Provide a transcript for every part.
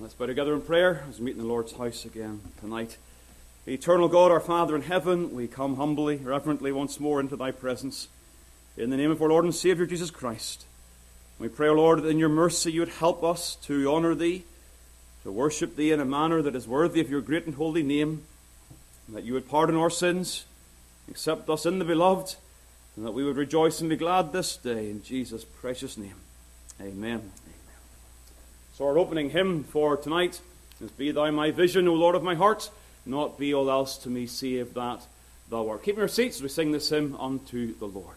Let's bow together in prayer as we meet in the Lord's house again tonight. Eternal God, our Father in heaven, we come humbly, reverently once more into thy presence. In the name of our Lord and Saviour Jesus Christ, we pray, O Lord, that in your mercy you would help us to honour thee, to worship thee in a manner that is worthy of your great and holy name, and that you would pardon our sins, accept us in the beloved, and that we would rejoice and be glad this day in Jesus' precious name. Amen. So our opening hymn for tonight is Be Thou My Vision, O Lord of my heart, not be all else to me save that thou art. Keep your seats as we sing this hymn unto the Lord.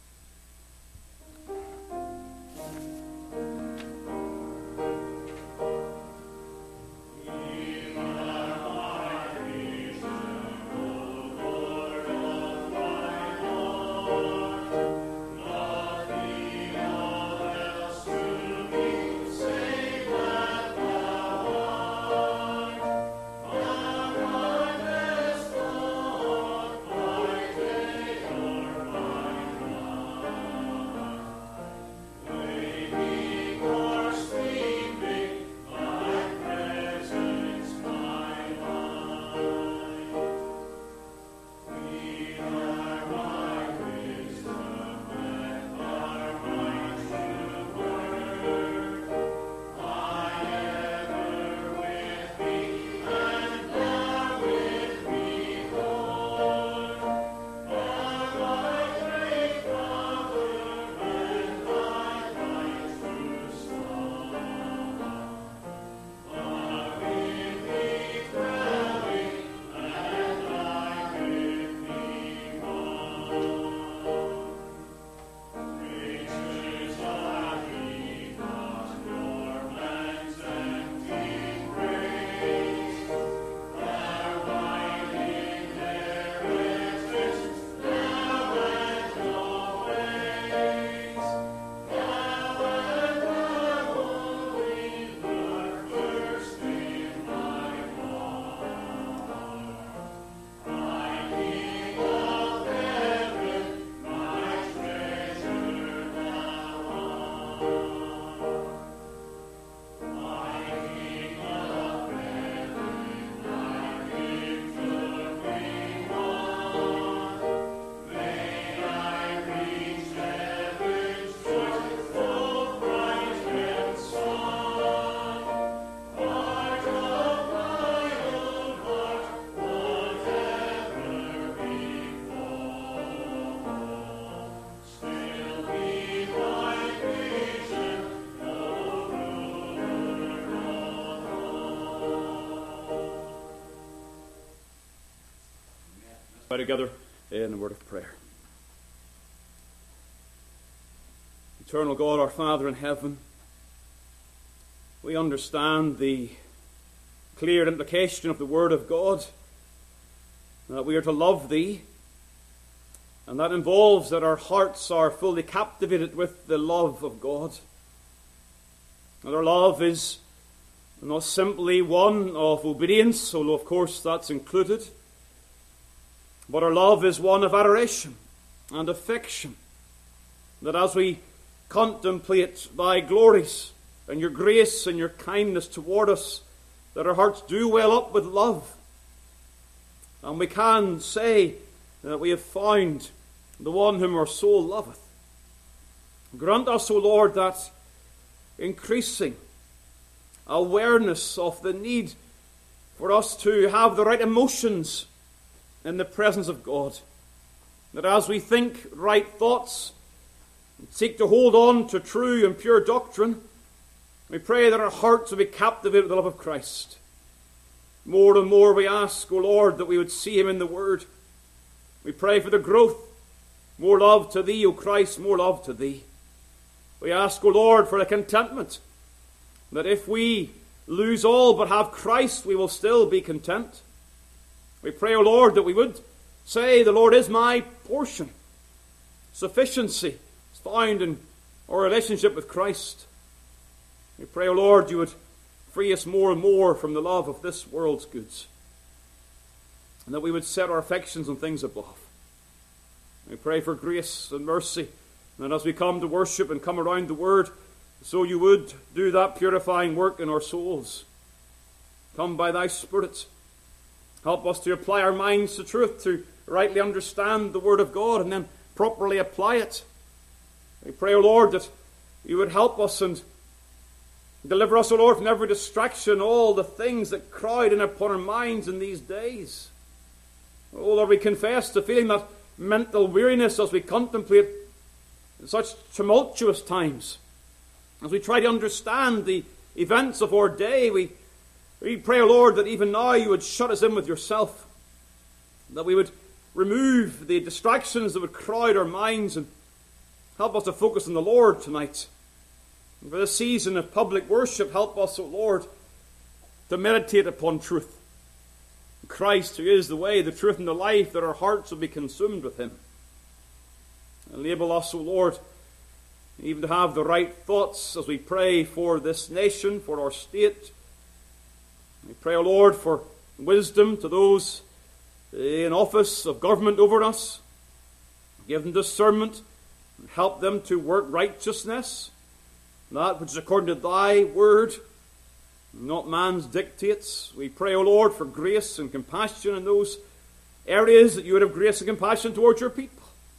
Together in a word of prayer. Eternal God, our Father in heaven, we understand the clear implication of the Word of God, that we are to love Thee, and that involves that our hearts are fully captivated with the love of God. And our love is not simply one of obedience, although of course that's included, but our love is one of adoration and affection, that as we contemplate thy glories and your grace and your kindness toward us, that our hearts do well up with love. And we can say that we have found the one whom our soul loveth. Grant us, O Lord, that increasing awareness of the need for us to have the right emotions in the presence of God, that as we think right thoughts and seek to hold on to true and pure doctrine, we pray that our hearts will be captivated with the love of Christ. More and more we ask, O Lord, that we would see him in the Word. We pray for the growth. More love to thee, O Christ, more love to thee. We ask, O Lord, for a contentment, that if we lose all but have Christ, we will still be content. We pray, O Lord, that we would say, the Lord is my portion. Sufficiency is found in our relationship with Christ. We pray, O Lord, you would free us more and more from the love of this world's goods, and that we would set our affections on things above. We pray for grace and mercy, and as we come to worship and come around the Word, so you would do that purifying work in our souls, Come by thy Spirit. Help us to apply our minds to truth, to rightly understand the Word of God and then properly apply it. We pray, O Lord, that you would help us and deliver us, O Lord, from every distraction, all the things that crowd in upon our minds in these days. Oh Lord, we confess to feeling that mental weariness as we contemplate such tumultuous times. As we try to understand the events of our day, we pray, O Lord, that even now you would shut us in with yourself, that we would remove the distractions that would crowd our minds and help us to focus on the Lord tonight. And for this season of public worship, help us, O Lord, to meditate upon truth. Christ, who is the way, the truth, and the life, that our hearts will be consumed with him. Enable us, O Lord, even to have the right thoughts as we pray for this nation, for our state. We pray, O Lord, for wisdom to those in office of government over us. Give them discernment and help them to work righteousness, that which is according to thy word, not man's dictates. We pray, O Lord, for grace and compassion in those areas that you would have grace and compassion towards your people.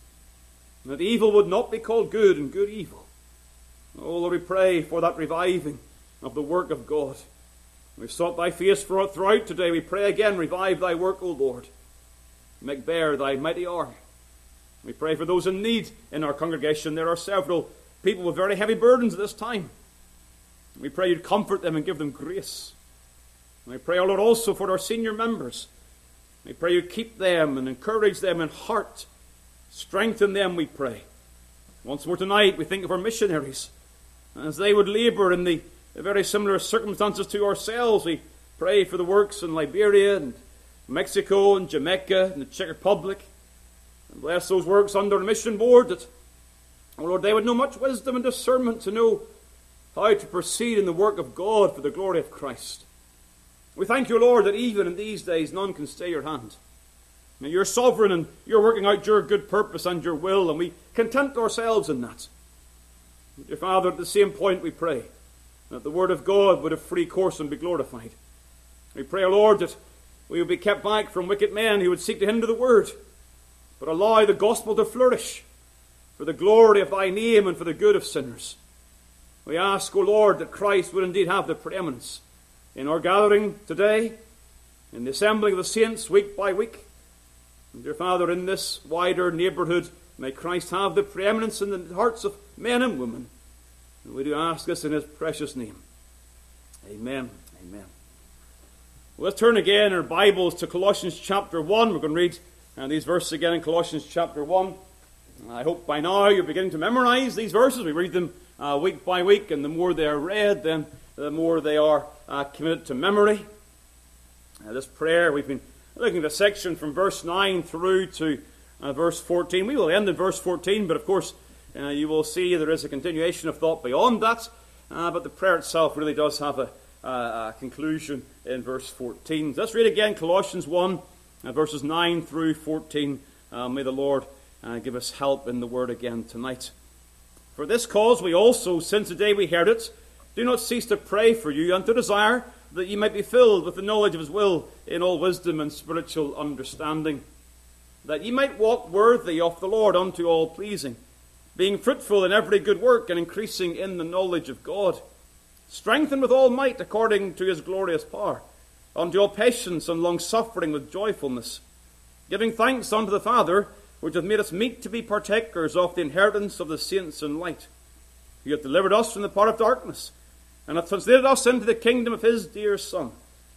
And that evil would not be called good and good evil. Oh Lord, we pray for that reviving of the work of God. We've sought thy face throughout today. We pray again, revive thy work, O Lord. Make bare thy mighty arm. We pray for those in need in our congregation. There are several people with very heavy burdens at this time. We pray you'd comfort them and give them grace. And we pray, O Lord, also for our senior members. We pray you keep them and encourage them in heart. Strengthen them, we pray. Once more tonight, we think of our missionaries. As they would labor in the very similar circumstances to ourselves, we pray for the works in Liberia and Mexico and Jamaica and the Czech Republic. And bless those works under the mission board, that, O Lord, they would know much wisdom and discernment to know how to proceed in the work of God for the glory of Christ. We thank you, Lord, that even in these days none can stay your hand. Now, you're sovereign and you're working out your good purpose and your will, and we content ourselves in that. Dear Father, at the same point we pray that the word of God would have free course and be glorified. We pray, O Lord, that we would be kept back from wicked men who would seek to hinder the word, but allow the gospel to flourish for the glory of thy name and for the good of sinners. We ask, O Lord, that Christ would indeed have the preeminence in our gathering today, in the assembling of the saints week by week. And dear Father, in this wider neighborhood, may Christ have the preeminence in the hearts of men and women. And we do ask this in his precious name. Amen. Amen. Well, let's turn again our Bibles to Colossians chapter 1. We're going to read these verses again in Colossians chapter 1. I hope by now you're beginning to memorize these verses. We read them week by week, and the more they are read, then the more they are committed to memory. This prayer, we've been looking at a section from verse 9 through to verse 14. We will end in verse 14, but of course you will see there is a continuation of thought beyond that. But the prayer itself really does have a conclusion in verse 14. So let's read again Colossians 1, verses 9 through 14. May the Lord give us help in the word again tonight. For this cause we also, since the day we heard it, do not cease to pray for you and to desire that ye might be filled with the knowledge of his will in all wisdom and spiritual understanding, that ye might walk worthy of the Lord unto all pleasing, being fruitful in every good work and increasing in the knowledge of God, strengthened with all might according to his glorious power, unto all patience and long-suffering with joyfulness, giving thanks unto the Father, which hath made us meet to be partakers of the inheritance of the saints in light, who hath delivered us from the power of darkness, and hath translated us into the kingdom of his dear Son,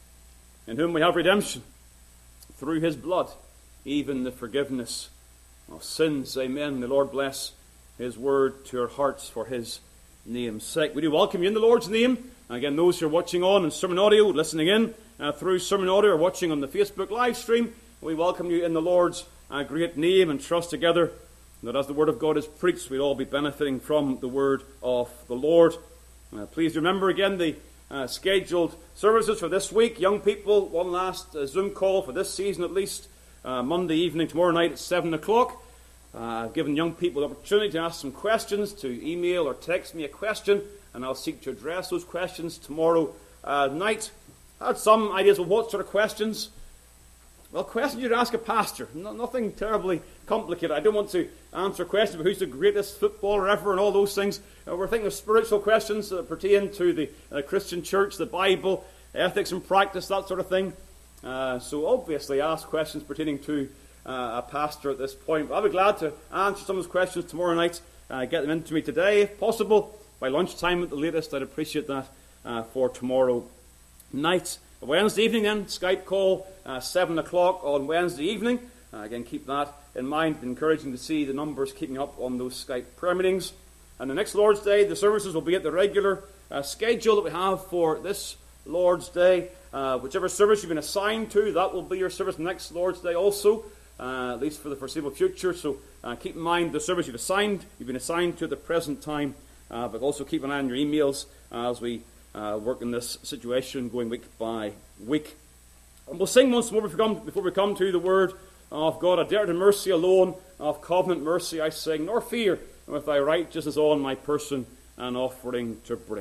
in whom we have redemption, through his blood, even the forgiveness of sins. Amen. The Lord bless his word to our hearts for his name's sake. We do welcome you in the Lord's name. Again, those who are watching on in sermon audio, listening in through sermon audio, or watching on the Facebook live stream, we welcome you in the Lord's great name, and trust together that as the word of God is preached, we'll all be benefiting from the word of the Lord. Please remember again the scheduled services for this week. Young people, one last Zoom call for this season at least, Monday evening, tomorrow night at 7 o'clock. I've given young people the opportunity to ask some questions, to email or text me a question, and I'll seek to address those questions tomorrow night. I had some ideas of what sort of questions. Well, questions you'd ask a pastor. Nothing terribly complicated. I don't want to answer questions about who's the greatest footballer ever and all those things. We're thinking of spiritual questions that pertain to the Christian church, the Bible, ethics and practice, that sort of thing. So obviously ask questions pertaining to a pastor at this point. But I'll be glad to answer some of those questions tomorrow night. Get them into me today, if possible. By lunchtime at the latest, I'd appreciate that for tomorrow night. Wednesday evening then, Skype call, 7 o'clock on Wednesday evening. Again, keep that in mind. Encouraging to see the numbers keeping up on those Skype prayer meetings. And the next Lord's Day, the services will be at the regular schedule that we have for this Lord's Day. Whichever service you've been assigned to, that will be your service next Lord's Day also, at least for the foreseeable future. So keep in mind the service you've been assigned to at the present time, but also keep an eye on your emails as we work in this situation going week by week. And we'll sing once more before we come to the word of God. I dare to mercy alone, of covenant mercy I sing, nor fear, with thy righteousness on my person an offering to bring.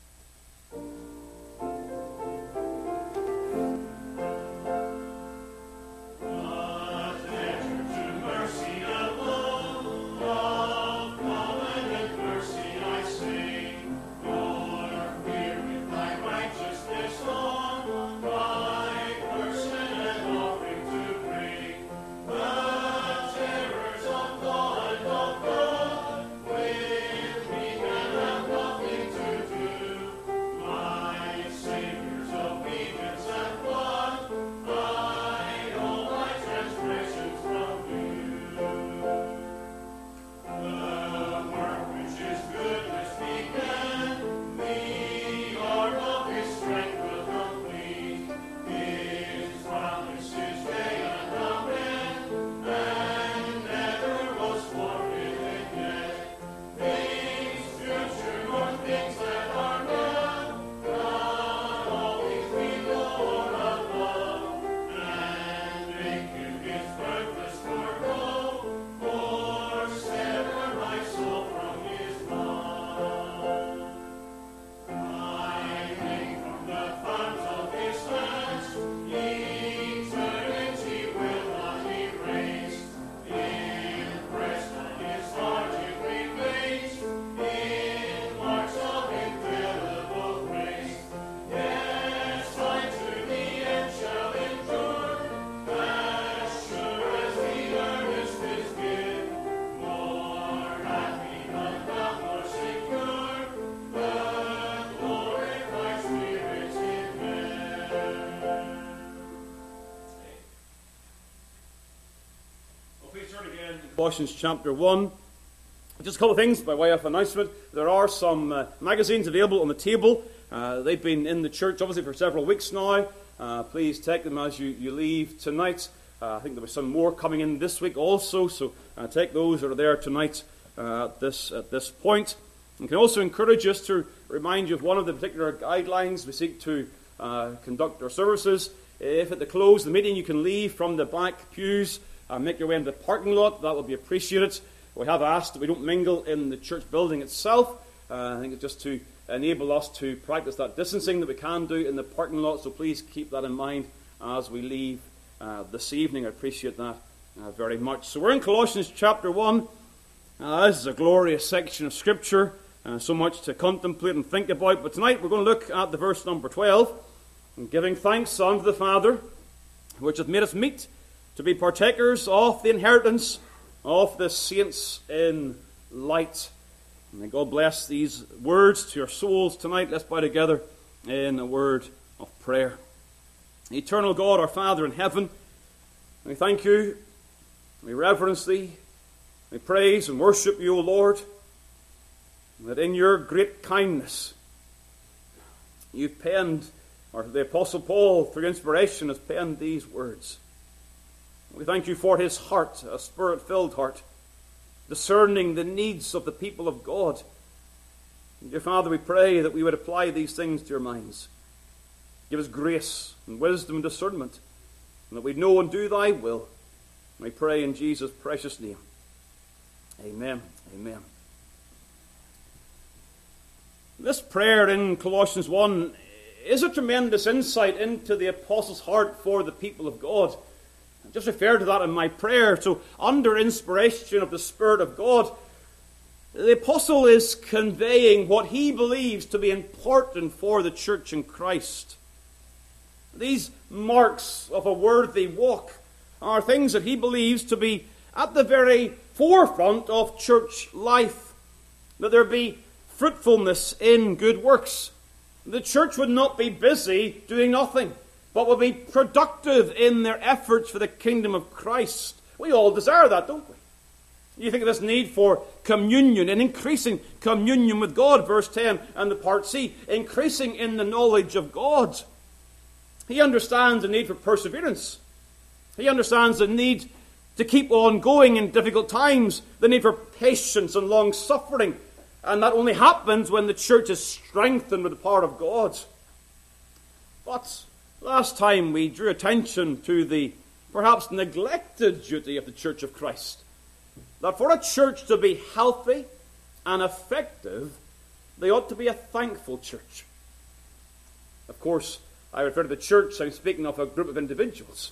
Colossians chapter 1. Just a couple of things by way of announcement. There are some magazines available on the table. They've been in the church obviously for several weeks now. Please take them as you leave tonight. I think there will be some more coming in this week also, so take those that are there tonight at this point. I can also encourage us to remind you of one of the particular guidelines we seek to conduct our services. If at the close of the meeting you can leave from the back pews and make your way into the parking lot, that will be appreciated. We have asked that we don't mingle in the church building itself. I think it's just to enable us to practice that distancing that we can do in the parking lot, so please keep that in mind as we leave this evening. I appreciate that very much. So we're in Colossians chapter 1. This is a glorious section of Scripture, so much to contemplate and think about. But tonight we're going to look at the verse number 12. And giving thanks unto the Father, which hath made us meet to be partakers of the inheritance of the saints in light. And may God bless these words to your souls tonight. Let's bow together in a word of prayer. Eternal God, our Father in heaven, we thank you, we reverence thee, we praise and worship you, O Lord, that in your great kindness you've penned, or the Apostle Paul, through inspiration, has penned these words. We thank you for his heart, a Spirit-filled heart, discerning the needs of the people of God. And dear Father, we pray that we would apply these things to your minds. Give us grace and wisdom and discernment, and that we'd know and do thy will. And we pray in Jesus' precious name. Amen. Amen. This prayer in Colossians 1 is a tremendous insight into the apostle's heart for the people of God. I just referred to that in my prayer. So, under inspiration of the Spirit of God, the apostle is conveying what he believes to be important for the church in Christ. These marks of a worthy walk are things that he believes to be at the very forefront of church life. That there be fruitfulness in good works. The church would not be busy doing nothing, but would be productive in their efforts for the kingdom of Christ. We all desire that, don't we? You think of this need for communion and increasing communion with God, verse 10, and the part C, increasing in the knowledge of God. He understands the need for perseverance. He understands the need to keep on going in difficult times, the need for patience and long-suffering. And that only happens when the church is strengthened with the power of God. But last time we drew attention to the perhaps neglected duty of the Church of Christ. That for a church to be healthy and effective, they ought to be a thankful church. Of course, I refer to the church, I'm speaking of a group of individuals.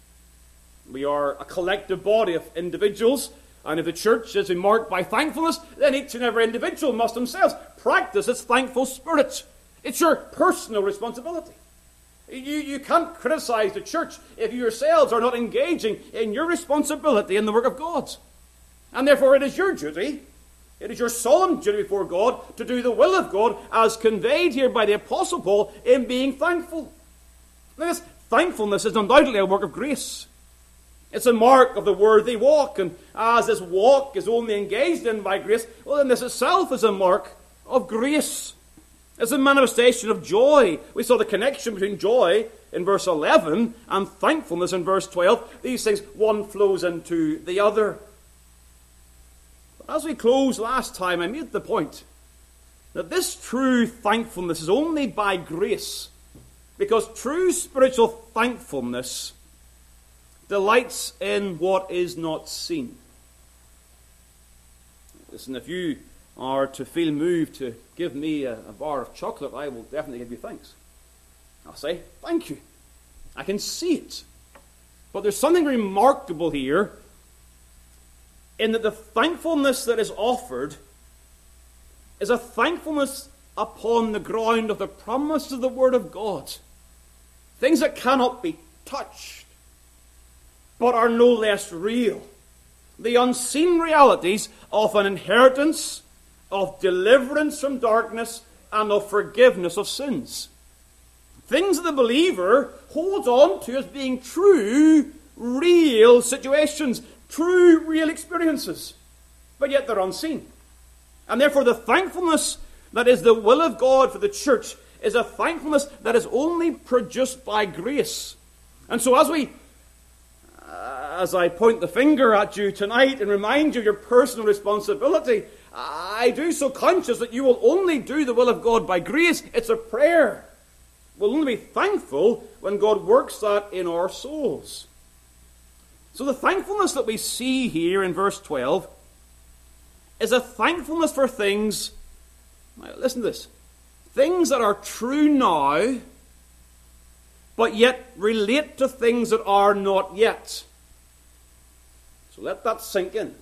We are a collective body of individuals, and if the church is marked by thankfulness, then each and every individual must themselves practice its thankful spirit. It's your personal responsibility. You can't criticize the church if you yourselves are not engaging in your responsibility in the work of God. And therefore it is your duty, it is your solemn duty before God to do the will of God as conveyed here by the Apostle Paul in being thankful. Now, this thankfulness is undoubtedly a work of grace. It's a mark of the worthy walk, and as this walk is only engaged in by grace, well, then this itself is a mark of grace. It's a manifestation of joy. We saw the connection between joy in verse 11 and thankfulness in verse 12. These things, one flows into the other. But as we closed last time, I made the point that this true thankfulness is only by grace, because true spiritual thankfulness delights in what is not seen. Listen, if you are to feel moved to give me a bar of chocolate, I will definitely give you thanks. I'll say, thank you. I can see it. But there's something remarkable here in that the thankfulness that is offered is a thankfulness upon the ground of the promise of the Word of God. Things that cannot be touched, but are no less real. The unseen realities of an inheritance, of deliverance from darkness, and of forgiveness of sins. Things that the believer holds on to as being true, real situations, true, real experiences, but yet they're unseen. And therefore the thankfulness that is the will of God for the church is a thankfulness that is only produced by grace. And so as I point the finger at you tonight and remind you of your personal responsibility, I do so conscious that you will only do the will of God by grace. It's a prayer. We'll only be thankful when God works that in our souls. So the thankfulness that we see here in verse 12 is a thankfulness for things, now listen to this, things that are true now, but yet relate to things that are not yet. So let that sink in.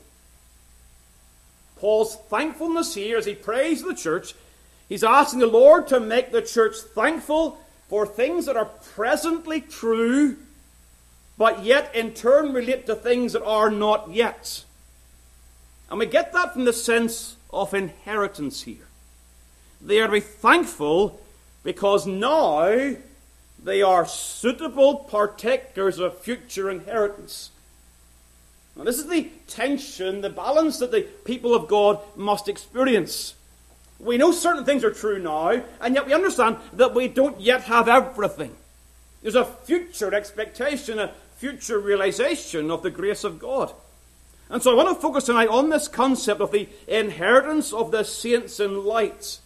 Paul's thankfulness here, as he prays the church, he's asking the Lord to make the church thankful for things that are presently true, but yet in turn relate to things that are not yet. And we get that from the sense of inheritance here. They are to be thankful because now they are suitable partakers of future inheritance. Now, this is the tension, the balance that the people of God must experience. We know certain things are true now, and yet we understand that we don't yet have everything. There's a future expectation, a future realization of the grace of God. And so I want to focus tonight on this concept of the inheritance of the saints in light.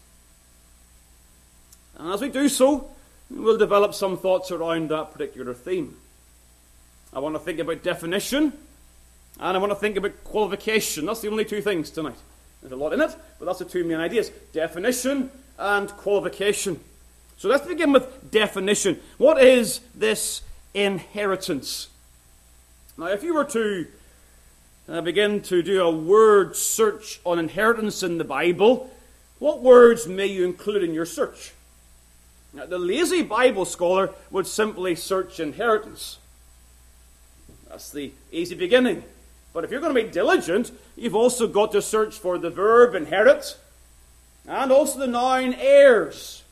And as we do so, we'll develop some thoughts around that particular theme. I want to think about definition, and I want to think about qualification. That's the only two things tonight. There's a lot in it, but that's the two main ideas. Definition and qualification. So let's begin with definition. What is this inheritance? Now, if you were to begin to do a word search on inheritance in the Bible, what words may you include in your search? Now, the lazy Bible scholar would simply search inheritance. That's the easy beginning. But if you're going to be diligent, you've also got to search for the verb inherit and also the noun heirs.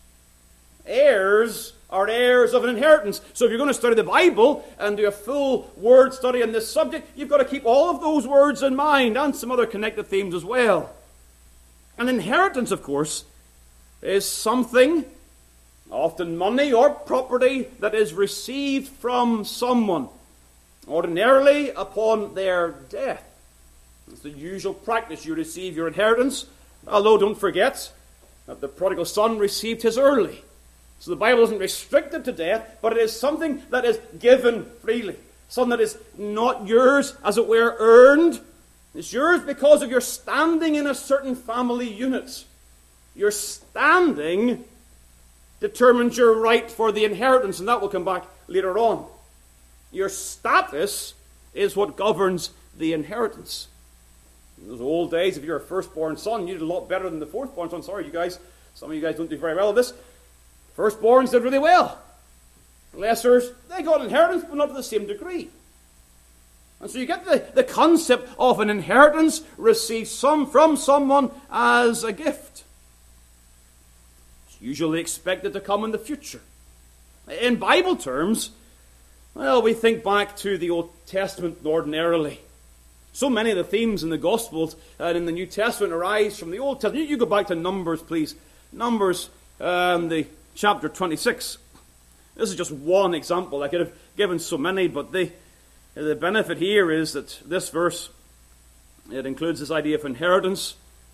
Heirs are heirs of an inheritance. So if you're going to study the Bible and do a full word study on this subject, you've got to keep all of those words in mind and some other connected themes as well. An inheritance, of course, is something, often money or property, that is received from someone, ordinarily upon their death. It's the usual practice. You receive your inheritance, although don't forget that the prodigal son received his early. So the Bible isn't restricted to death, but it is something that is given freely. Something that is not yours, as it were, earned. It's yours because of your standing in a certain family unit. Your standing determines your right for the inheritance, and that will come back later on. Your status is what governs the inheritance. In those old days, if you're a firstborn son, you did a lot better than the fourthborn son. Sorry, you guys. Some of you guys don't do very well at this. Firstborns did really well. Lessers, they got inheritance, but not to the same degree. And so you get the concept of an inheritance received from someone as a gift. It's usually expected to come in the future. In Bible terms, well, we think back to the Old Testament ordinarily. So many of the themes in the Gospels and in the New Testament arise from the Old Testament. You go back to Numbers, please. Numbers, the chapter 26. This is just one example. I could have given so many, but the benefit here is that this verse, it includes this idea of inheritance.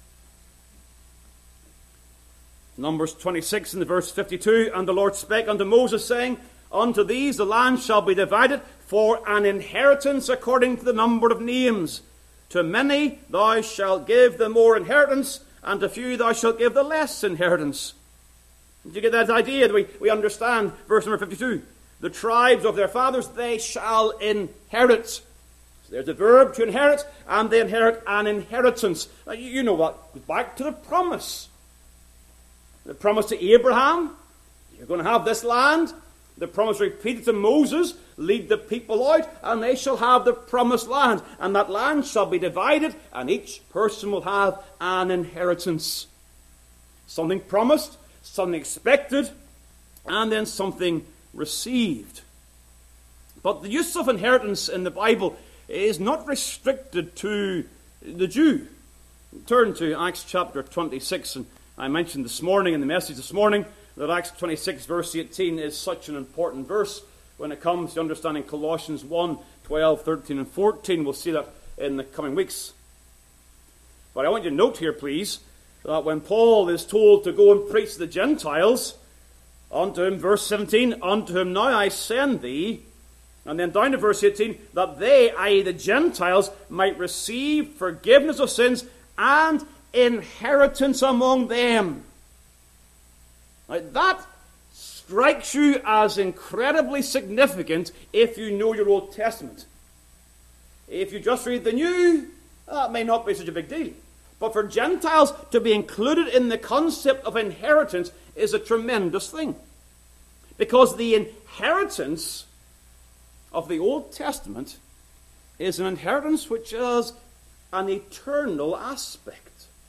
Numbers 26 in the verse 52, and the Lord spake unto Moses, saying, Unto these the land shall be divided for an inheritance according to the number of names. To many thou shalt give the more inheritance, and to few thou shalt give the less inheritance. Did you get that idea? We understand verse number 52. The tribes of their fathers, they shall inherit. So there's the verb to inherit, and they inherit an inheritance. Now, you know what goes back to the promise. The promise to Abraham, you're going to have this land. The promise repeated to Moses, lead the people out, and they shall have the promised land. And that land shall be divided, and each person will have an inheritance. Something promised, something expected, and then something received. But the use of inheritance in the Bible is not restricted to the Jew. Turn to Acts chapter 26, and I mentioned this morning in the message this morning that Acts 26 verse 18 is such an important verse when it comes to understanding Colossians 1, 12, 13 and 14. We'll see that in the coming weeks. But I want you to note here, please, that when Paul is told to go and preach to the Gentiles, unto him, verse 17, unto whom now I send thee, and then down to verse 18, that they, i.e. the Gentiles, might receive forgiveness of sins and inheritance among them. Now that strikes you as incredibly significant if you know your Old Testament. If you just read the New, that may not be such a big deal. But for Gentiles to be included in the concept of inheritance is a tremendous thing. Because the inheritance of the Old Testament is an inheritance which has an eternal aspect.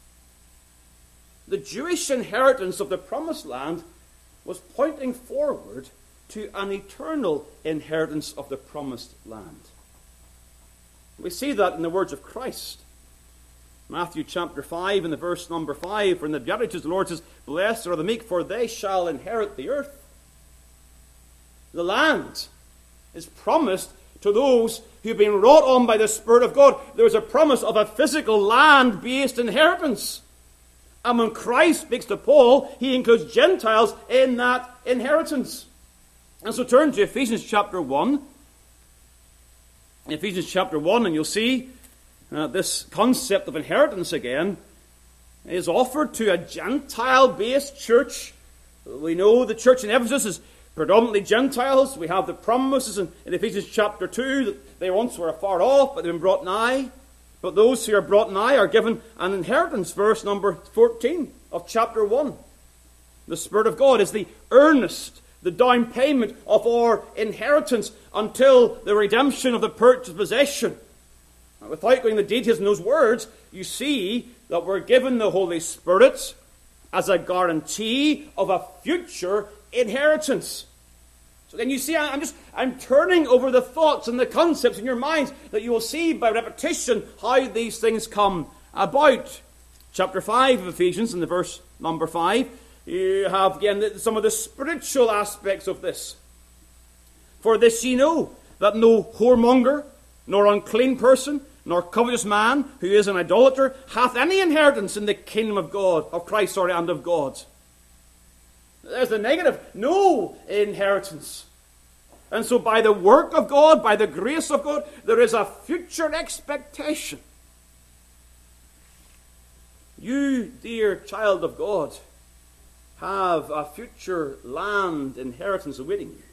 The Jewish inheritance of the Promised Land was pointing forward to an eternal inheritance of the Promised Land. We see that in the words of Christ. Matthew chapter 5 and the verse number 5, for in the Beatitudes the Lord says, Blessed are the meek, for they shall inherit the earth. The land is promised to those who have been wrought on by the Spirit of God. There is a promise of a physical land-based inheritance. And when Christ speaks to Paul, he includes Gentiles in that inheritance. And so turn to Ephesians chapter 1. Ephesians chapter 1, and you'll see this concept of inheritance again is offered to a Gentile-based church We know the church in Ephesus is predominantly Gentiles. We have the promises in Ephesians chapter 2 that they once were afar off, but they've been brought nigh. But those who are brought nigh are given an inheritance. Verse number 14 of chapter 1. The Spirit of God is the earnest, the down payment of our inheritance until the redemption of the purchased possession. Now, without going into details in those words, you see that we're given the Holy Spirit as a guarantee of a future inheritance. So then you see, I'm turning over the thoughts and the concepts in your minds that you will see by repetition how these things come about. Chapter 5 of Ephesians, in the verse number 5, you have again some of the spiritual aspects of this. For this ye know, that no whoremonger, nor unclean person, nor covetous man, who is an idolater, hath any inheritance in the kingdom of God, of Christ, and of God. There's the negative. No inheritance. And so by the work of God, by the grace of God, there is a future expectation. You, dear child of God, have a future land inheritance awaiting you.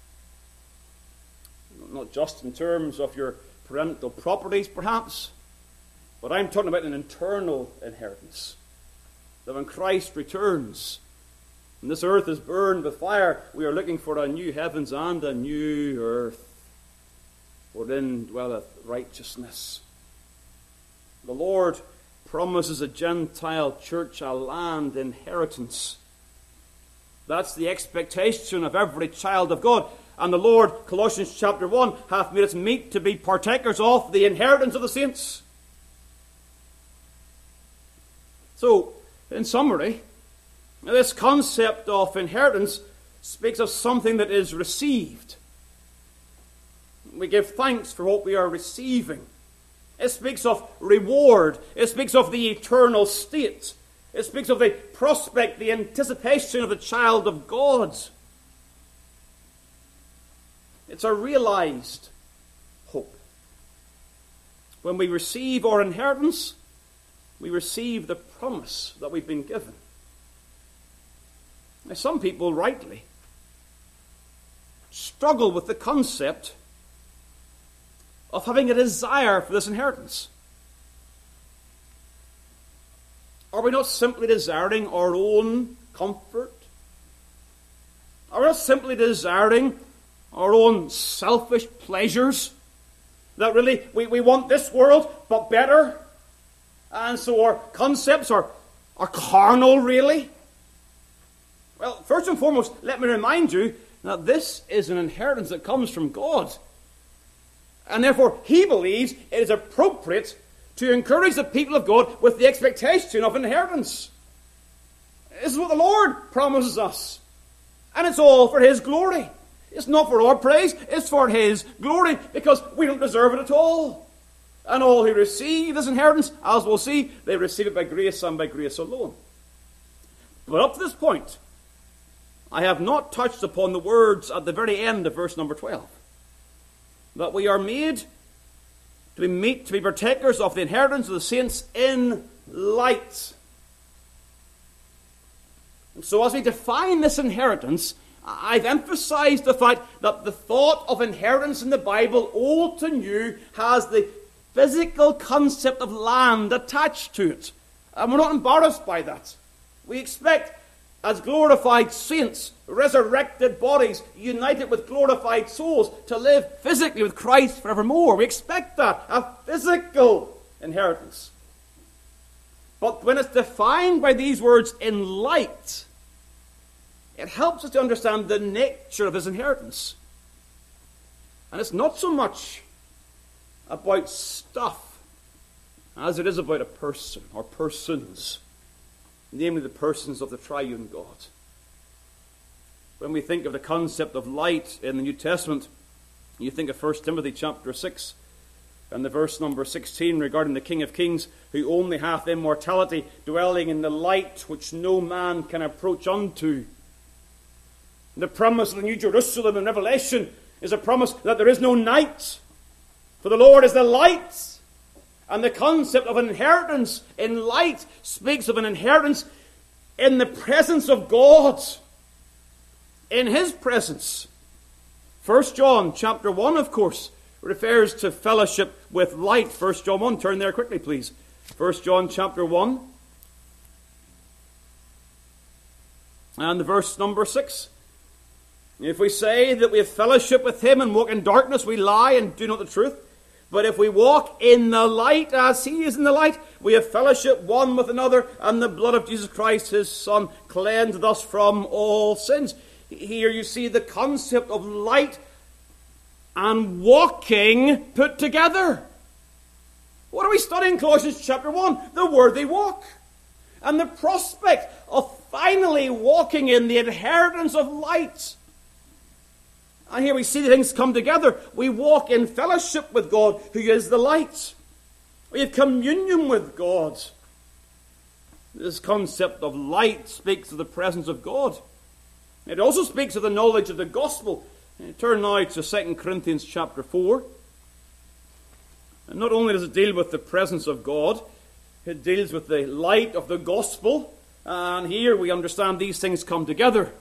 Not just in terms of your parental properties, perhaps, but I'm talking about an eternal inheritance. That when Christ returns, and this earth is burned with fire, we are looking for a new heavens and a new earth, wherein dwelleth righteousness. The Lord promises a Gentile church a land inheritance. That's the expectation of every child of God. And the Lord, Colossians chapter 1, hath made us meet to be partakers of the inheritance of the saints. So, in summary, this concept of inheritance speaks of something that is received. We give thanks for what we are receiving. It speaks of reward. It speaks of the eternal state. It speaks of the prospect, the anticipation of the child of God. It's a realized hope. When we receive our inheritance, we receive the promise that we've been given. Now, some people rightly struggle with the concept of having a desire for this inheritance. Are we not simply desiring our own comfort? Are we not simply desiring our own selfish pleasures? That really, we want this world, but better. And so our concepts are carnal, really. Well, first and foremost, let me remind you that this is an inheritance that comes from God. And therefore, he believes it is appropriate to encourage the people of God with the expectation of inheritance. This is what the Lord promises us. And it's all for his glory. It's not for our praise, it's for his glory, because we don't deserve it at all. And all who receive this inheritance, as we'll see, they receive it by grace and by grace alone. But up to this point, I have not touched upon the words at the very end of verse number 12. That we are made to be partakers of the inheritance of the saints in light. And so as we define this inheritance, I've emphasized the fact that the thought of inheritance in the Bible, old to new, has the physical concept of land attached to it. And we're not embarrassed by that. We expect, as glorified saints, resurrected bodies, united with glorified souls, to live physically with Christ forevermore. We expect that, a physical inheritance. But when it's defined by these words, in light, it helps us to understand the nature of his inheritance. And it's not so much about stuff as it is about a person or persons, namely the persons of the triune God. When we think of the concept of light in the New Testament, you think of 1 Timothy chapter 6 and the verse number 16 regarding the King of Kings, who only hath immortality, dwelling in the light which no man can approach unto. The promise of the New Jerusalem in Revelation is a promise that there is no night, for the Lord is the light. And the concept of an inheritance in light speaks of an inheritance in the presence of God. in his presence. 1 John chapter 1, of course, refers to fellowship with light. 1 John 1, turn there quickly, please. 1 John chapter 1, and the verse number 6. If we say that we have fellowship with him and walk in darkness, we lie and do not the truth. But if we walk in the light as he is in the light, we have fellowship one with another, and the blood of Jesus Christ, his Son, cleanseth us from all sins. Here you see the concept of light and walking put together. What are we studying in Colossians chapter 1? The worthy walk. And the prospect of finally walking in the inheritance of light. And here we see the things come together. We walk in fellowship with God, who is the light. We have communion with God. This concept of light speaks of the presence of God. It also speaks of the knowledge of the gospel. Turn now to 2 Corinthians chapter 4. And not only does it deal with the presence of God, it deals with the light of the gospel. And here we understand these things come together.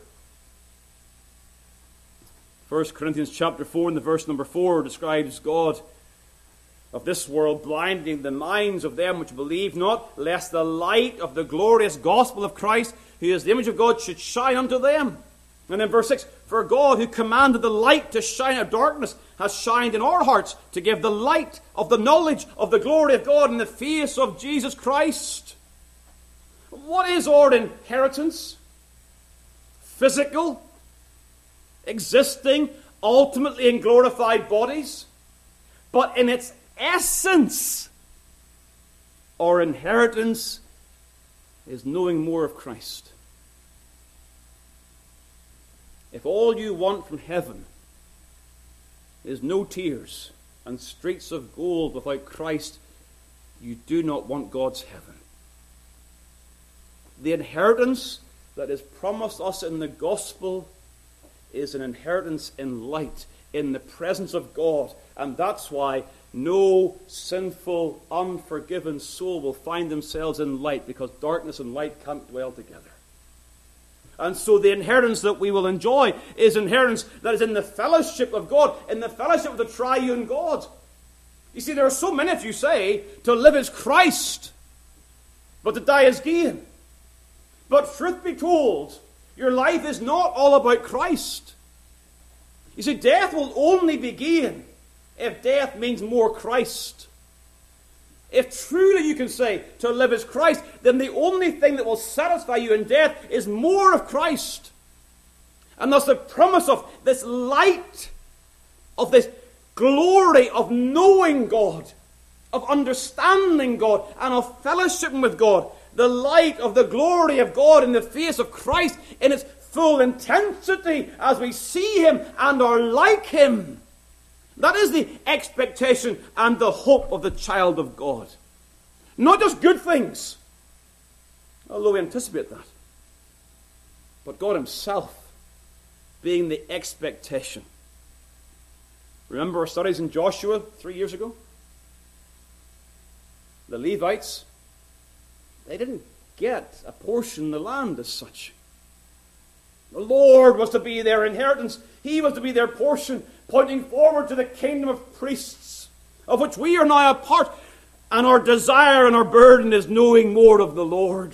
1 Corinthians chapter 4 and the verse number 4 describes God of this world blinding the minds of them which believe not, lest the light of the glorious gospel of Christ, who is the image of God, should shine unto them. And then verse 6, for God, who commanded the light to shine out of darkness, has shined in our hearts to give the light of the knowledge of the glory of God in the face of Jesus Christ. What is our inheritance? Physical, existing, ultimately in glorified bodies. But in its essence, our inheritance is knowing more of Christ. If all you want from heaven is no tears and streets of gold without Christ, you do not want God's heaven. The inheritance that is promised us in the gospel is an inheritance in light, in the presence of God. And that's why no sinful, unforgiven soul will find themselves in light, because darkness and light can't dwell together. And so the inheritance that we will enjoy is inheritance that is in the fellowship of God, in the fellowship of the triune God. You see, there are so many of you say, to live is Christ, but to die is gain. But truth be told, your life is not all about Christ. You see, death will only be gain if death means more Christ. If truly you can say to live is Christ, then the only thing that will satisfy you in death is more of Christ. And thus the promise of this light, of this glory of knowing God, of understanding God, and of fellowshipping with God, the light of the glory of God in the face of Christ in its full intensity as we see him and are like him. That is the expectation and the hope of the child of God. Not just good things, although we anticipate that, but God himself being the expectation. Remember our studies in Joshua 3 years ago? The Levites, they didn't get a portion in the land as such. The Lord was to be their inheritance. He was to be their portion, pointing forward to the kingdom of priests, of which we are now a part. And our desire and our burden is knowing more of the Lord.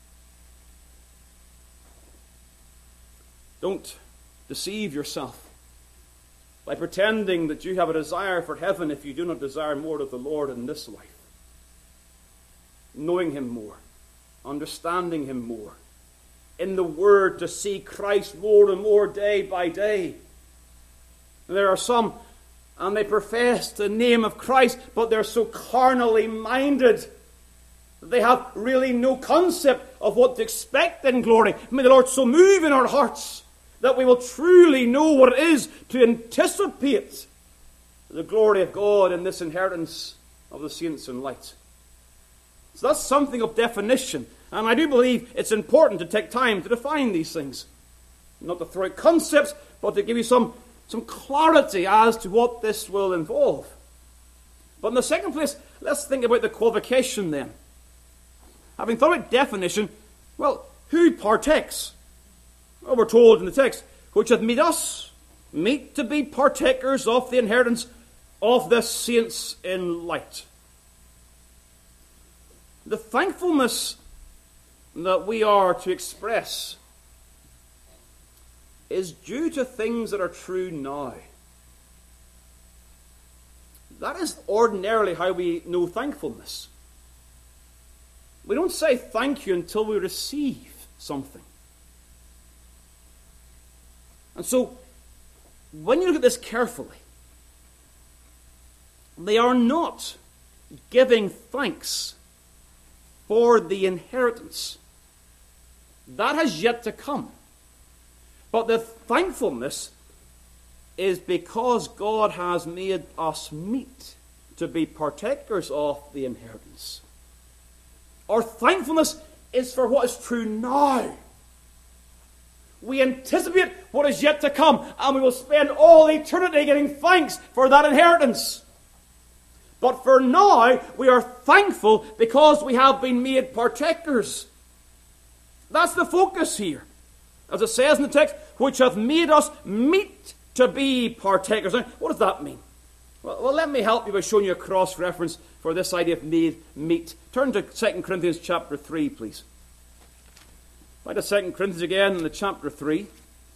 Don't deceive yourself by pretending that you have a desire for heaven if you do not desire more of the Lord in this life. Knowing him more, understanding him more, in the Word to see Christ more and more day by day. There are some, and they profess the name of Christ, but they're so carnally minded that they have really no concept of what to expect in glory. May the Lord so move in our hearts that we will truly know what it is to anticipate the glory of God in this inheritance of the saints in light. So that's something of definition. And I do believe it's important to take time to define these things. Not to throw out concepts, but to give you some clarity as to what this will involve. But in the second place, let's think about the qualification then. Having thought about definition, well, who partakes? Well, we're told in the text, which hath made us meet to be partakers of the inheritance of the saints in light. The thankfulness that we are to express is due to things that are true now. That is ordinarily how we know thankfulness. We don't say thank you until we receive something. And so, when you look at this carefully, they are not giving thanks for the inheritance. That has yet to come. But the thankfulness is because God has made us meet to be partakers of the inheritance. Our thankfulness is for what is true now. We anticipate what is yet to come, and we will spend all eternity giving thanks for that inheritance. But for now, we are thankful because we have been made partakers. That's the focus here. As it says in the text, which hath made us meet to be partakers. Now, what does that mean? Well, let me help you by showing you a cross-reference for this idea of made meet. Turn to 2 Corinthians chapter 3, please. Back to 2 Corinthians again in the chapter 3.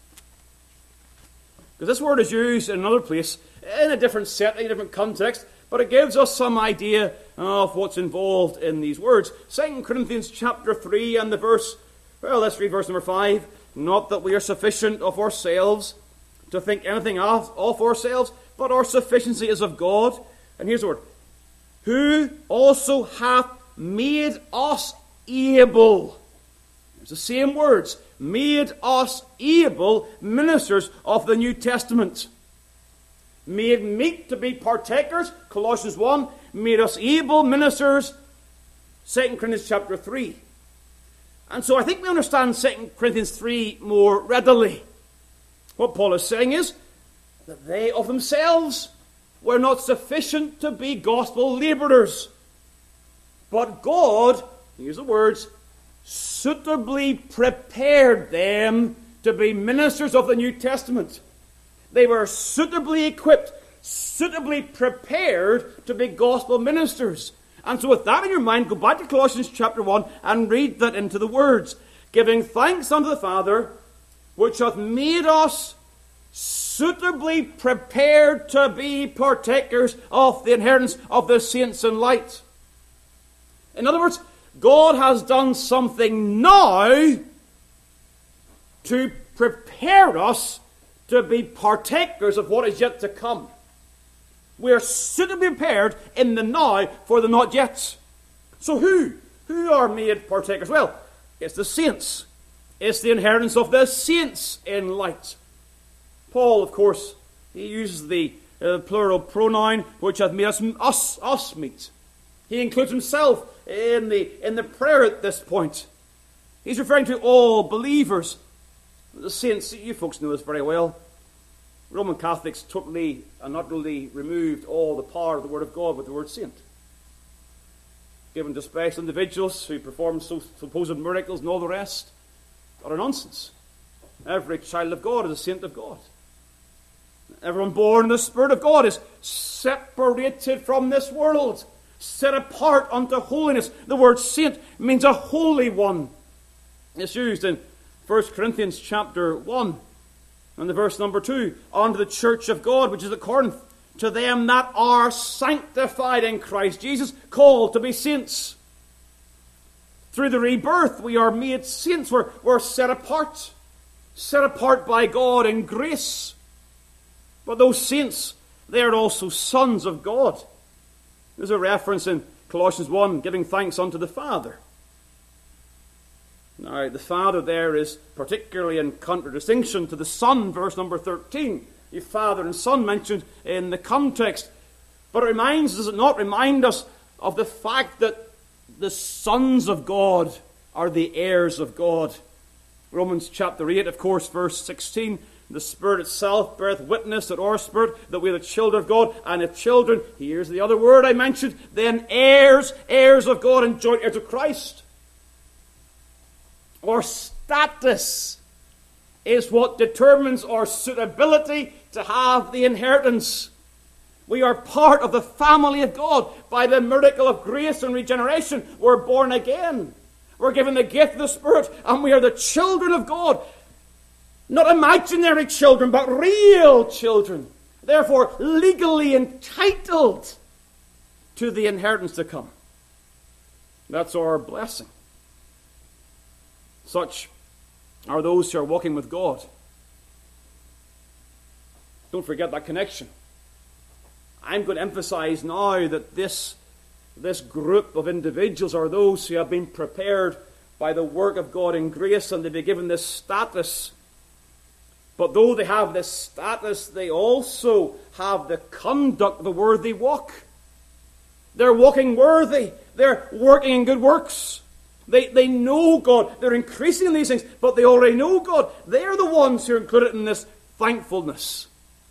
Because this word is used in another place, in a different setting, a different context, but it gives us some idea of what's involved in these words. 2 Corinthians chapter 3 and the verse, well, let's read verse number 5. Not that we are sufficient of ourselves to think anything of ourselves, but our sufficiency is of God. And here's the word. Who also hath made us able. It's the same words. Made us able ministers of the New Testament. Made meet to be partakers, Colossians 1. Made us able ministers, 2 Corinthians chapter 3. And so I think we understand 2 Corinthians 3 more readily. What Paul is saying is that they of themselves were not sufficient to be gospel laborers. But God, use the words, suitably prepared them to be ministers of the New Testament. They were suitably equipped, suitably prepared to be gospel ministers. And so with that in your mind, go back to Colossians chapter 1 and read that into the words. Giving thanks unto the Father, which hath made us suitably prepared to be partakers of the inheritance of the saints in light. In other words, God has done something now to prepare us to be partakers of what is yet to come. We are suitably prepared in the now for the not yet. So who are made partakers? Well, it's the saints. It's the inheritance of the saints in light. Paul, of course, he uses the plural pronoun, which hath made us meet. He includes himself in the prayer at this point. He's referring to all believers. The saints, you folks know this very well. Roman Catholics totally and utterly removed all the power of the Word of God with the word saint. Given to special individuals who perform supposed miracles and all the rest. Utter nonsense. Every child of God is a saint of God. Everyone born in the Spirit of God is separated from this world, set apart unto holiness. The word saint means a holy one. It's used in 1 Corinthians chapter 1 and the verse number 2. Unto the church of God, which is at Corinth, to them that are sanctified in Christ Jesus, called to be saints. Through the rebirth, we are made saints. We're set apart by God in grace. But those saints, they are also sons of God. There's a reference in Colossians 1, giving thanks unto the Father. Now, the Father there is particularly in contradistinction to the Son, verse number 13. The Father and Son mentioned in the context. But does it not remind us of the fact that the sons of God are the heirs of God? Romans chapter 8, of course, verse 16. The Spirit itself beareth witness at our spirit that we are the children of God, and if children, here's the other word I mentioned, then heirs of God and joint heirs of Christ. Our status is what determines our suitability to have the inheritance. We are part of the family of God. By the miracle of grace and regeneration, we're born again. We're given the gift of the Spirit, and we are the children of God. Not imaginary children, but real children. Therefore, legally entitled to the inheritance to come. That's our blessing. Such are those who are walking with God. Don't forget that connection. I'm going to emphasize now that this group of individuals are those who have been prepared by the work of God in grace, and they've been given this status. But though they have this status, they also have the conduct of a worthy walk. They're walking worthy. They're working in good works. They know God. They're increasing in these things, but they already know God. They're the ones who are included in this thankfulness.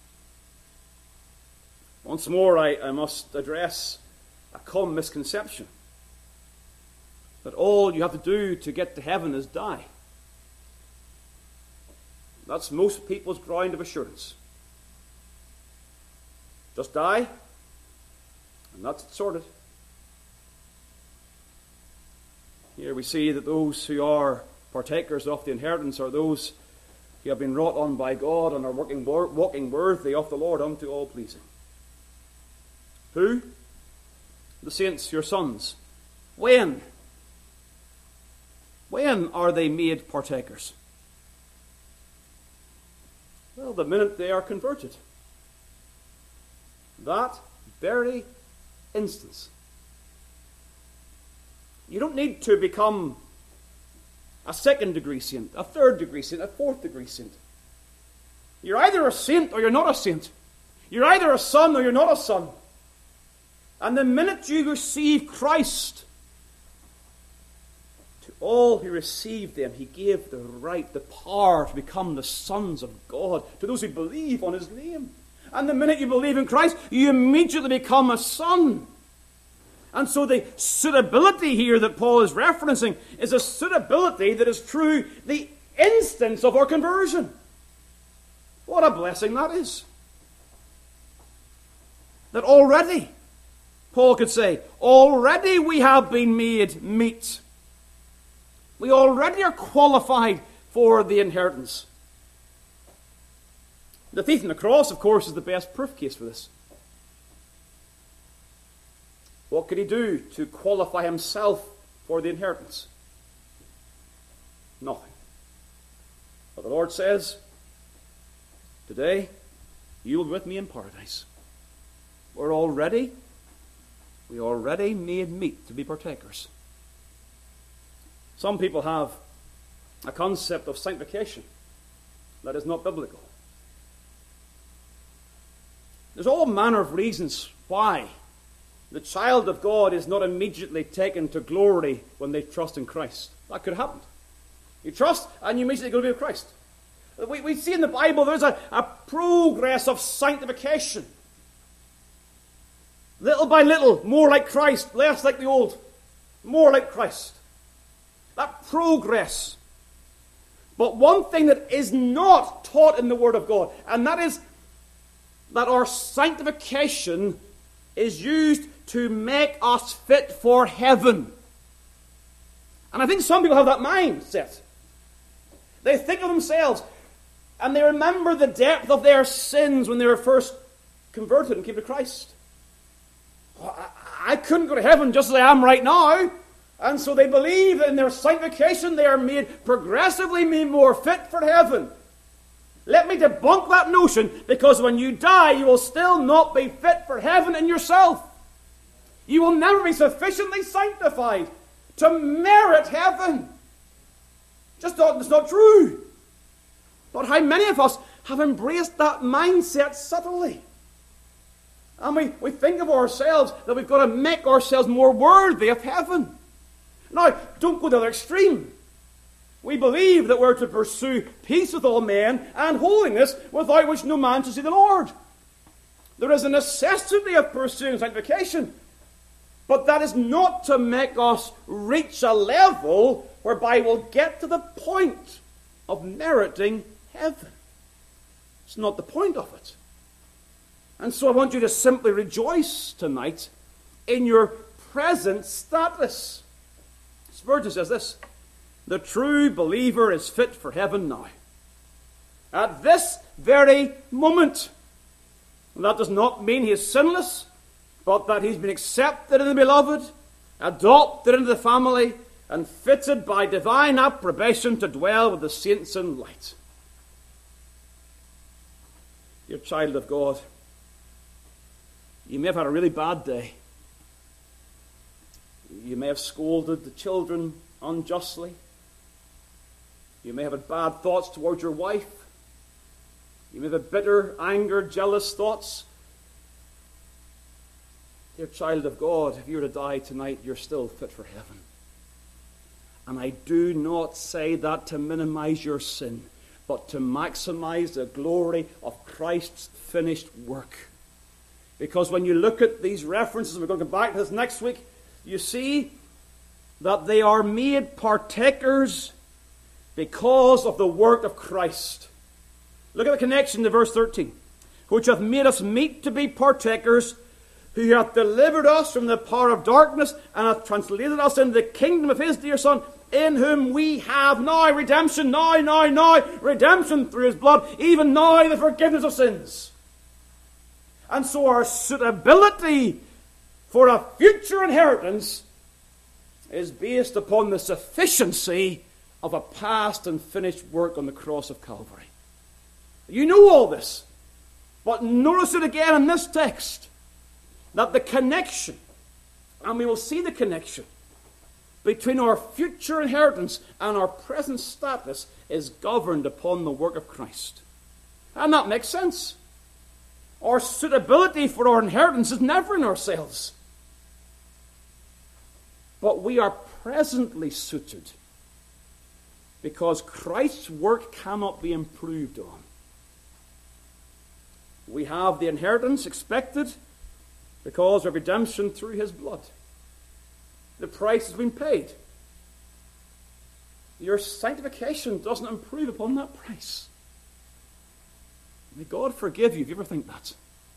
Once more, I must address a common misconception that all you have to do to get to heaven is die. That's most people's ground of assurance. Just die, and that's it sorted. Here we see that those who are partakers of the inheritance are those who have been wrought on by God and are walking worthy of the Lord unto all pleasing. Who? The saints, your sons. When? When are they made partakers? Well, the minute they are converted. That very instance. You don't need to become a second-degree saint, a third-degree saint, a fourth-degree saint. You're either a saint or you're not a saint. You're either a son or you're not a son. And the minute you receive Christ, to all who received them, he gave the right, the power to become the sons of God, to those who believe on his name. And the minute you believe in Christ, you immediately become a son. And so the suitability here that Paul is referencing is a suitability that is through the instance of our conversion. What a blessing that is. That already, Paul could say, already we have been made meet. We already are qualified for the inheritance. The thief on the cross, of course, is the best proof case for this. What could he do to qualify himself for the inheritance? Nothing. But the Lord says, today you will be with me in paradise. We already made meet to be partakers. Some people have a concept of sanctification that is not biblical. There's all manner of reasons why the child of God is not immediately taken to glory when they trust in Christ. That could happen. You trust and you immediately go to be with Christ. We see in the Bible there's a progress of sanctification. Little by little, more like Christ, less like the old. More like Christ. That progress. But one thing that is not taught in the Word of God, and that is that our sanctification is used to make us fit for heaven. And I think some people have that mindset. They think of themselves, and they remember the depth of their sins when they were first converted and came to Christ. I couldn't go to heaven just as I am right now. And so they believe that in their sanctification they are made progressively more fit for heaven. Let me debunk that notion, because when you die you will still not be fit for heaven in yourself. You will never be sufficiently sanctified to merit heaven. It's not true. But how many of us have embraced that mindset subtly? And we think of ourselves that we've got to make ourselves more worthy of heaven. Now, don't go to the other extreme. We believe that we're to pursue peace with all men and holiness, without which no man shall see the Lord. There is a necessity of pursuing sanctification, but that is not to make us reach a level whereby we'll get to the point of meriting heaven. It's not the point of it. And so I want you to simply rejoice tonight in your present status. Spurgeon says this: the true believer is fit for heaven now, at this very moment. And that does not mean he is sinless, but that he's been accepted in the beloved, adopted into the family, and fitted by divine approbation to dwell with the saints in light. Dear child of God, you may have had a really bad day. You may have scolded the children unjustly. You may have had bad thoughts towards your wife. You may have had bitter, anger, jealous thoughts. Dear child of God, if you were to die tonight, you're still fit for heaven. And I do not say that to minimize your sin, but to maximize the glory of Christ's finished work. Because when you look at these references, we're going to come back to this next week, you see that they are made partakers because of the work of Christ. Look at the connection to verse 13. Which hath made us meet to be partakers, who hath delivered us from the power of darkness, and hath translated us into the kingdom of his dear Son, in whom we have now redemption, now, redemption through his blood, even now the forgiveness of sins. And so our suitability for a future inheritance is based upon the sufficiency of a past and finished work on the cross of Calvary. You know all this, but notice it again in this text, that the connection, and we will see the connection, between our future inheritance and our present status is governed upon the work of Christ. And that makes sense. Our suitability for our inheritance is never in ourselves. But we are presently suited because Christ's work cannot be improved on. We have the inheritance expected because of redemption through his blood. The price has been paid. Your sanctification doesn't improve upon that price. May God forgive you if you ever think that.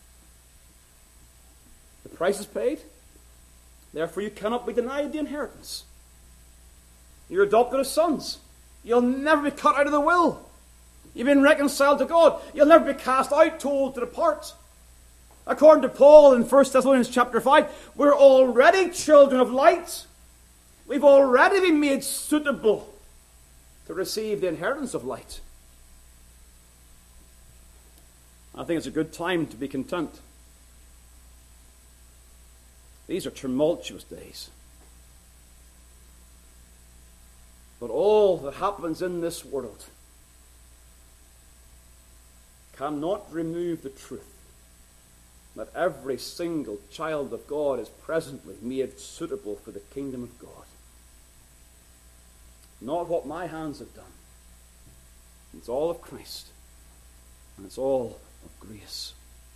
The price is paid. Therefore, you cannot be denied the inheritance. You're adopted as sons. You'll never be cut out of the will. You've been reconciled to God. You'll never be cast out, told to depart. According to Paul in 1 Thessalonians chapter 5, we're already children of light. We've already been made suitable to receive the inheritance of light. I think it's a good time to be content. These are tumultuous days. But all that happens in this world cannot remove the truth that every single child of God is presently made suitable for the kingdom of God. Not what my hands have done. It's all of Christ. And it's all of grace.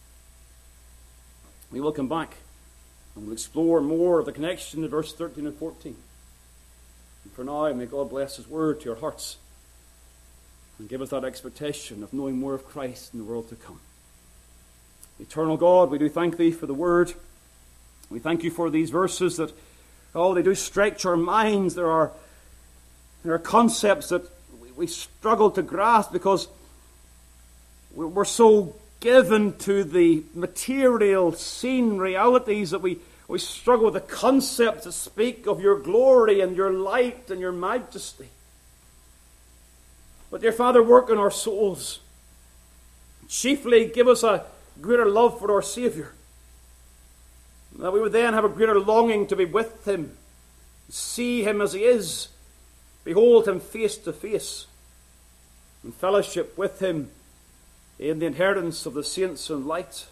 We will come back and we'll explore more of the connection to verse 13 and 14. And for now, may God bless his word to your hearts and give us that expectation of knowing more of Christ in the world to come. Eternal God, we do thank thee for the word. We thank you for these verses that, they do stretch our minds. There are concepts that we struggle to grasp because we're so given to the material, seen realities that we struggle with the concepts that speak of your glory and your light and your majesty. But dear Father, work in our souls. Chiefly give us a greater love for our Saviour. That we would then have a greater longing to be with him, see him as he is, behold him face to face, and fellowship with him in the inheritance of the saints in light.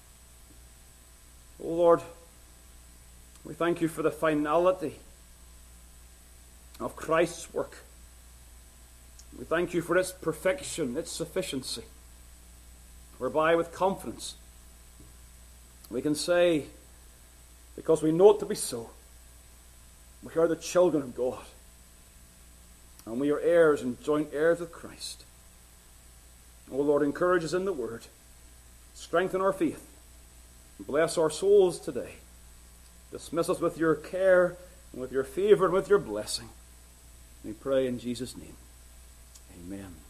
O Lord, we thank you for the finality of Christ's work. We thank you for its perfection, its sufficiency, whereby with confidence we can say, because we know it to be so, we are the children of God, and we are heirs and joint heirs with Christ. O Lord, encourage us in the word. Strengthen our faith. Bless our souls today. Dismiss us with your care and with your favor and with your blessing. We pray in Jesus' name. Amen.